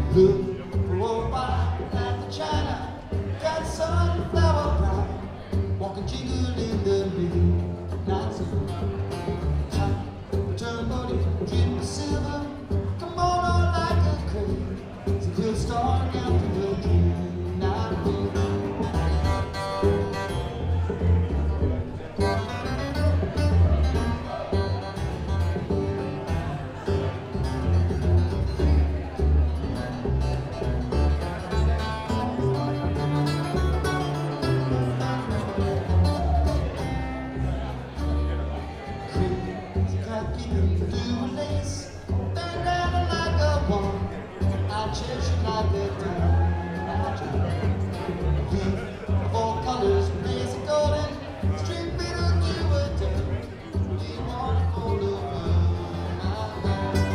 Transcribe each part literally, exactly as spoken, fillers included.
Look for a while at the China, got sunflower pride, walking jingle in the midnight sun. Time turn money, dream of silver, come on on like a crane, so we'll start out to the dream night wind. I'll chase you like a diamond. Pink, four colors, lazy golden, string beetle you a day. We wanna hold the moon, my love.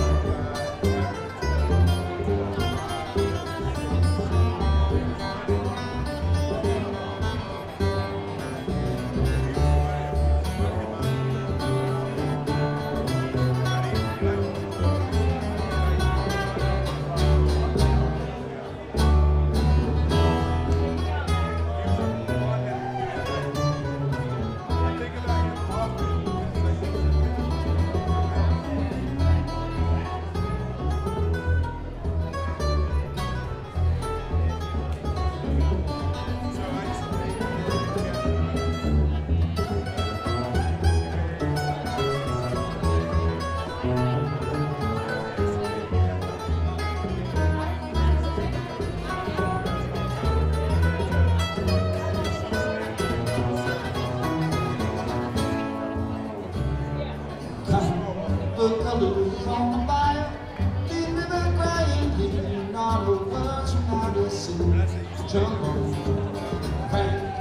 The colors on the fire, deep river crying, hearing all the words from outer sea. Jungle, rain.